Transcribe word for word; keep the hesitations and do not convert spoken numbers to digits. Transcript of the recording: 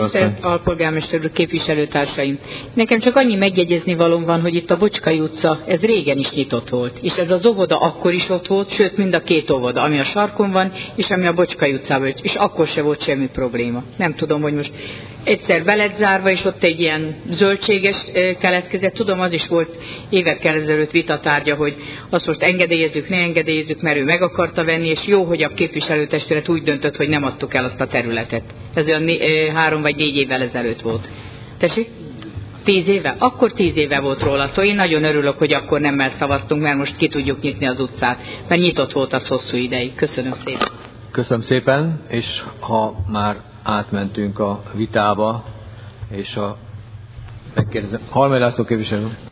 Tisztelt alpolgármester úr, képviselőtársaim! Nekem csak annyi megjegyezni valóm van, hogy itt a Bocskai utca, ez régen is nyitott volt. És ez az óvoda akkor is ott volt, sőt mind a két óvoda, ami a sarkon van, és ami a Bocskai utcában, és akkor se volt semmi probléma. Nem tudom, hogy most egyszer be lett zárva, és ott egy ilyen zöldséges keletkezett. Tudom, az is volt évekkel ezelőtt vitatárgya, hogy azt most engedélyezzük, ne engedélyezzük, mert ő meg akarta venni, és jó, hogy a képviselőtestület úgy döntött, hogy nem adtuk el azt a területet. Ez olyan három vagy négy évvel ezelőtt volt. Tessék? Tíz éve? Akkor tíz éve volt róla, szóval én nagyon örülök, hogy akkor nemmel szavaztunk, mert most ki tudjuk nyitni az utcát, mert nyitott volt az hosszú ideig. Köszönöm szépen. Köszönöm szépen, és ha már átmentünk a vitába, és a megkérdezem, Halmai László képviselő.